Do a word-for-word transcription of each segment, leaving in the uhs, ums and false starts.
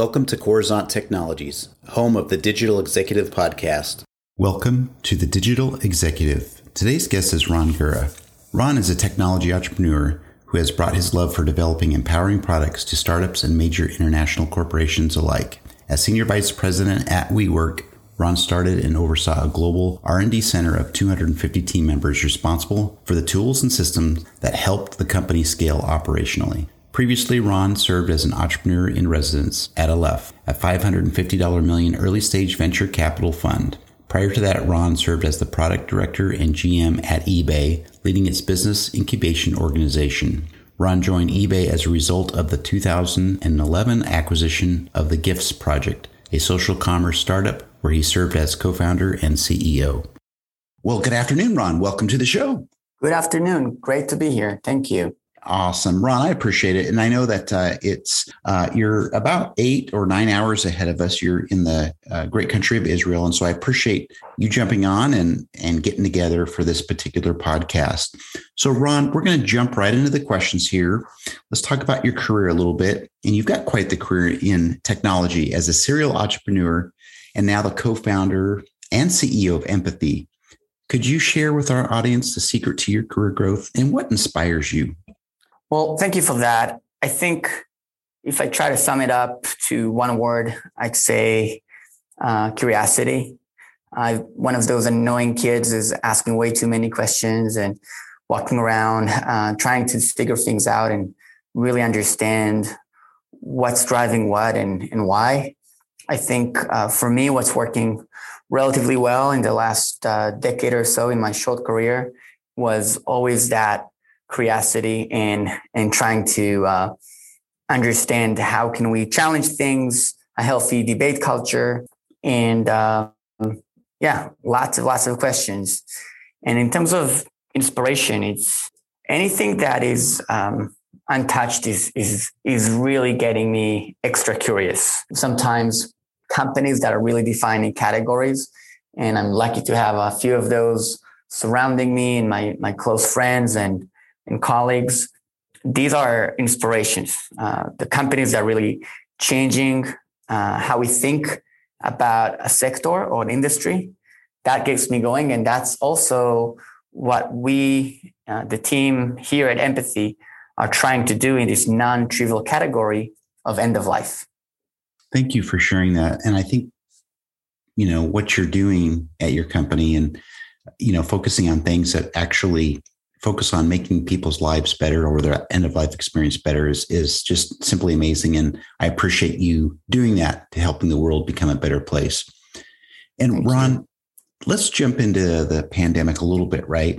Welcome to Coruzant Technologies, home of the Digital Executive Podcast. Welcome to the Digital Executive. Today's guest is Ron Gura. Ron is a technology entrepreneur who has brought his love for developing empowering products to startups and major international corporations alike. As Senior Vice President at WeWork, Ron started and oversaw a global R and D center of two hundred fifty team members responsible for the tools and systems that helped the company scale operationally. Previously, Ron served as an entrepreneur in residence at Aleph, a five hundred fifty million dollars early-stage venture capital fund. Prior to that, Ron served as the product director and G M at eBay, leading its business incubation organization. Ron joined eBay as a result of the two thousand eleven acquisition of the Gifts Project, a social commerce startup where he served as co-founder and C E O. Well, good afternoon, Ron. Welcome to the show. Good afternoon. Great to be here. Thank you. Awesome. Ron, I appreciate it. And I know that uh, it's uh, you're about eight or nine hours ahead of us. You're in the uh, great country of Israel. And so I appreciate you jumping on and, and getting together for this particular podcast. So, Ron, we're going to jump right into the questions here. Let's talk about your career a little bit. And you've got quite the career in technology as a serial entrepreneur and now the co-founder and C E O of Empathy. Could you share with our audience the secret to your career growth and what inspires you? Well, thank you for that. I think if I try to sum it up to one word, I'd say uh, curiosity. I, one of those annoying kids is asking way too many questions and walking around, uh, trying to figure things out and really understand what's driving what and, and why. I think uh, for me, what's working relatively well in the last uh, decade or so in my short career was always that curiosity and and trying to uh, understand how can we challenge things, a healthy debate culture, and uh, yeah, lots of lots of questions. And in terms of inspiration, it's anything that is um, untouched is is is really getting me extra curious. Sometimes companies that are really defining categories, and I'm lucky to have a few of those surrounding me and my my close friends and and colleagues. These are inspirations. Uh, the companies that are really changing uh, how we think about a sector or an industry, that gets me going. And that's also what we, uh, the team here at Empathy, are trying to do in this non-trivial category of end of life. Thank you for sharing that. And I think, you know, what you're doing at your company and, you know, focusing on things that actually focus on making people's lives better or their end of life experience better is, is just simply amazing. And I appreciate you doing that to helping the world become a better place. And Thank Ron, you. Let's jump into the pandemic a little bit, right?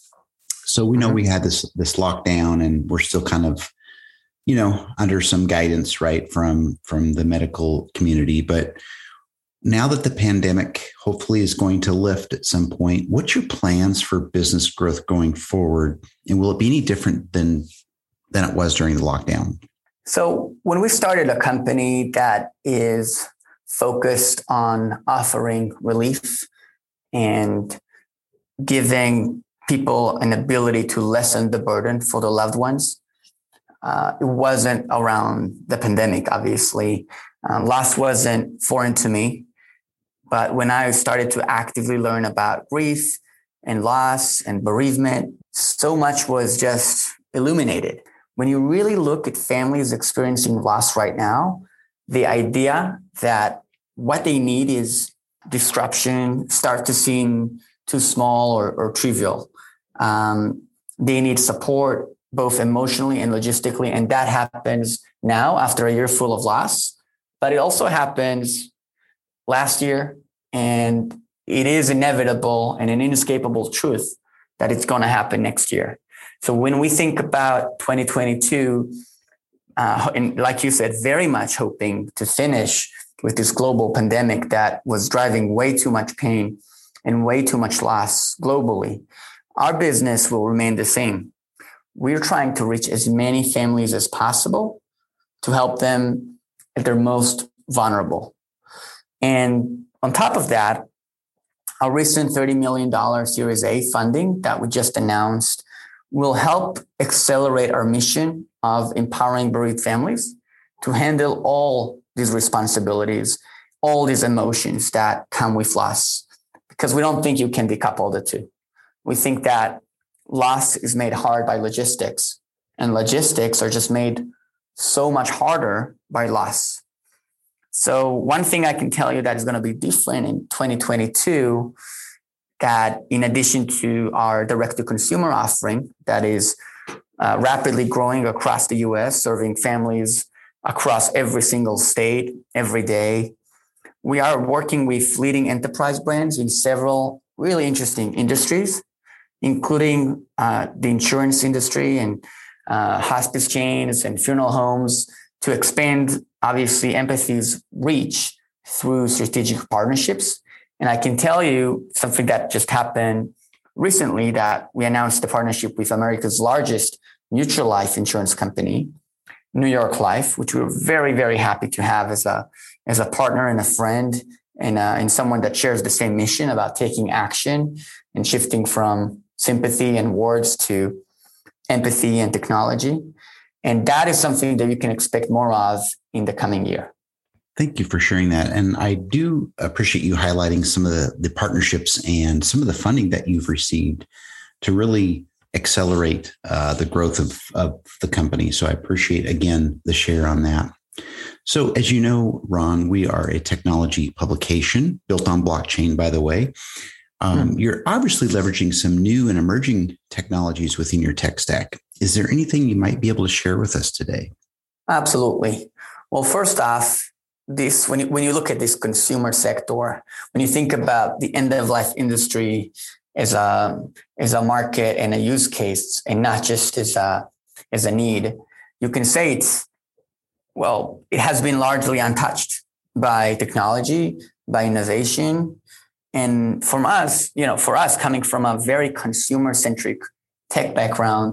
So we know mm-hmm. we had this, this lockdown and we're still kind of, you know, under some guidance, right, from, from the medical community. But now that the pandemic hopefully is going to lift at some point, what's your plans for business growth going forward? And will it be any different than, than it was during the lockdown? So when we started a company that is focused on offering relief and giving people an ability to lessen the burden for the loved ones, uh, it wasn't around the pandemic, obviously. Um, loss wasn't foreign to me. But when I started to actively learn about grief and loss and bereavement, so much was just illuminated. When you really look at families experiencing loss right now, the idea that what they need is disruption start to seem too small or, or trivial. Um, they need support, both emotionally and logistically. And that happens now after a year full of loss. But it also happens last year, and it is inevitable and an inescapable truth that it's going to happen next year. So when we think about twenty twenty-two, uh, and like you said, very much hoping to finish with this global pandemic that was driving way too much pain and way too much loss globally, our business will remain the same. We're trying to reach as many families as possible to help them at their most vulnerable. And on top of that, our recent thirty million dollars Series A funding that we just announced will help accelerate our mission of empowering bereaved families to handle all these responsibilities, all these emotions that come with loss, because we don't think you can decouple the two. We think that loss is made hard by logistics, and logistics are just made so much harder by loss. So one thing I can tell you that is going to be different in twenty twenty-two, that in addition to our direct-to-consumer offering that is uh, rapidly growing across the U S, serving families across every single state, every day, we are working with leading enterprise brands in several really interesting industries, including uh, the insurance industry and uh, hospice chains and funeral homes, to expand, obviously, Empathy's reach through strategic partnerships. And I can tell you something that just happened recently, that we announced the partnership with America's largest mutual life insurance company, New York Life, which we were very, very happy to have as a as a partner and a friend, and uh, and someone that shares the same mission about taking action and shifting from sympathy and words to empathy and technology. And that is something that you can expect more of in the coming year. Thank you for sharing that. And I do appreciate you highlighting some of the, the partnerships and some of the funding that you've received to really accelerate uh, the growth of, of the company. So I appreciate, again, the share on that. So as you know, Ron, we are a technology publication built on blockchain, by the way. Um, hmm. You're obviously leveraging some new and emerging technologies within your tech stack. Is there anything you might be able to share with us today? Absolutely. Well, first off, this when you, when you look at this consumer sector, when you think about the end-of-life industry as a as a market and a use case, and not just as a as a need, you can say it's well, it has been largely untouched by technology, by innovation. And from us, you know, for us coming from a very consumer-centric tech background,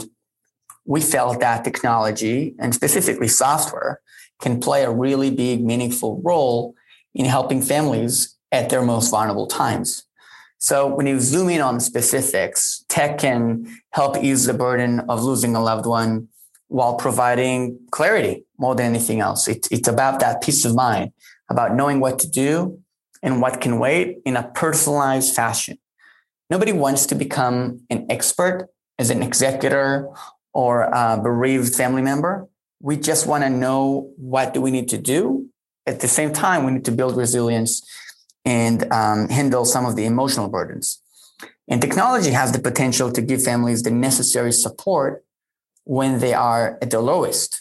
we felt that technology, and specifically software, can play a really big, meaningful role in helping families at their most vulnerable times. So when you zoom in on specifics, tech can help ease the burden of losing a loved one while providing clarity more than anything else. It, it's about that peace of mind, about knowing what to do and what can wait in a personalized fashion. Nobody wants to become an expert as an executor or a bereaved family member. We just want to know what do we need to do. At the same time, we need to build resilience and um, handle some of the emotional burdens. And technology has the potential to give families the necessary support when they are at their lowest.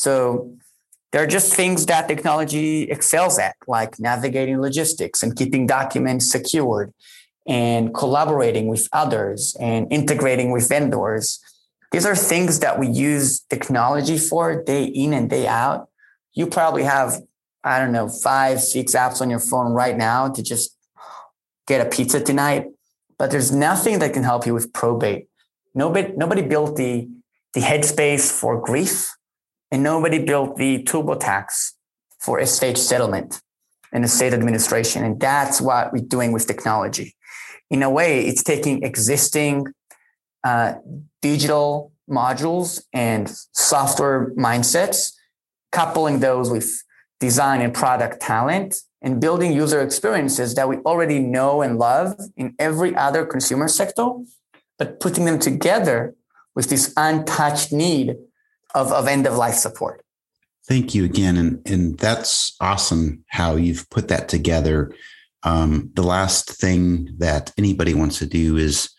So there are just things that technology excels at, like navigating logistics and keeping documents secured and collaborating with others and integrating with vendors. These are things that we use technology for day in and day out. You probably have, I don't know, five, six apps on your phone right now to just get a pizza tonight, but there's nothing that can help you with probate. Nobody, nobody built the, the headspace for grief, and nobody built the TurboTax for estate settlement and estate administration. And that's what we're doing with technology. In a way, it's taking existing uh, digital modules and software mindsets, coupling those with design and product talent, and building user experiences that we already know and love in every other consumer sector, but putting them together with this untouched need of, of end-of-life support. Thank you again. And, and that's awesome how you've put that together. Um, the last thing that anybody wants to do is,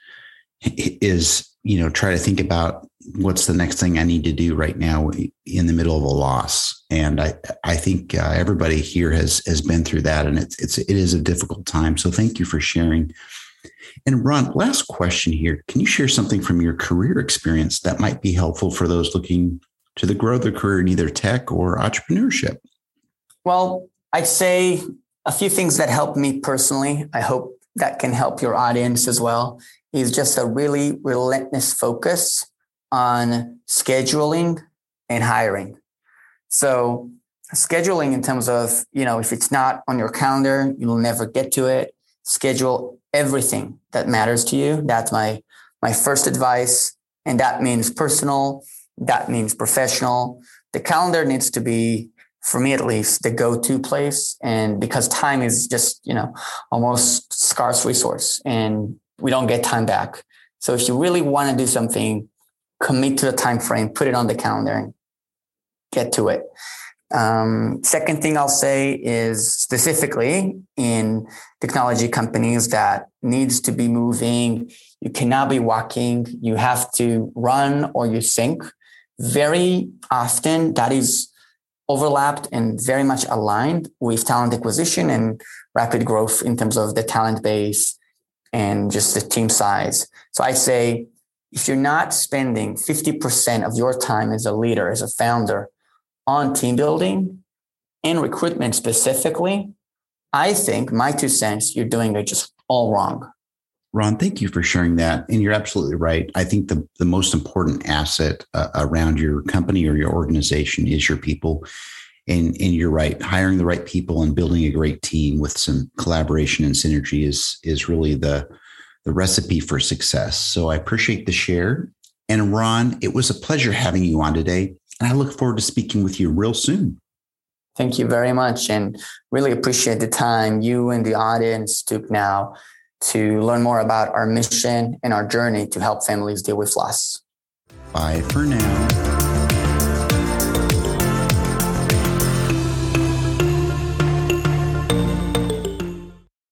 is, you know, try to think about what's the next thing I need to do right now in the middle of a loss. And I, I think uh, everybody here has, has been through that, and it's, it's, it is a difficult time. So thank you for sharing. And Ron, last question here. Can you share something from your career experience that might be helpful for those looking to the grow their career in either tech or entrepreneurship? Well, I'd say a few things that helped me personally. I hope that can help your audience as well. Is just a really relentless focus on scheduling and hiring. So scheduling in terms of, you know, if it's not on your calendar, you'll never get to it. Schedule everything that matters to you. That's my, my first advice. And that means personal. That means professional. The calendar needs to be for me at least, the go-to place. And because time is just, you know, almost scarce resource and we don't get time back. So if you really want to do something, commit to the time frame, put it on the calendar and get to it. Um, second thing I'll say is specifically in technology companies that needs to be moving. You cannot be walking. You have to run or you sink. Very often that is overlapped and very much aligned with talent acquisition and rapid growth in terms of the talent base and just the team size. So I'd say if you're not spending fifty percent of your time as a leader, as a founder on team building and recruitment specifically, I think my two cents, you're doing it just all wrong. Ron, thank you for sharing that. And you're absolutely right. I think the, the most important asset uh, around your company or your organization is your people. And, and you're right. Hiring the right people and building a great team with some collaboration and synergy is, is really the, the recipe for success. So I appreciate the share. And Ron, it was a pleasure having you on today. And I look forward to speaking with you real soon. Thank you very much. And really appreciate the time you and the audience took now to learn more about our mission and our journey to help families deal with loss. Bye for now.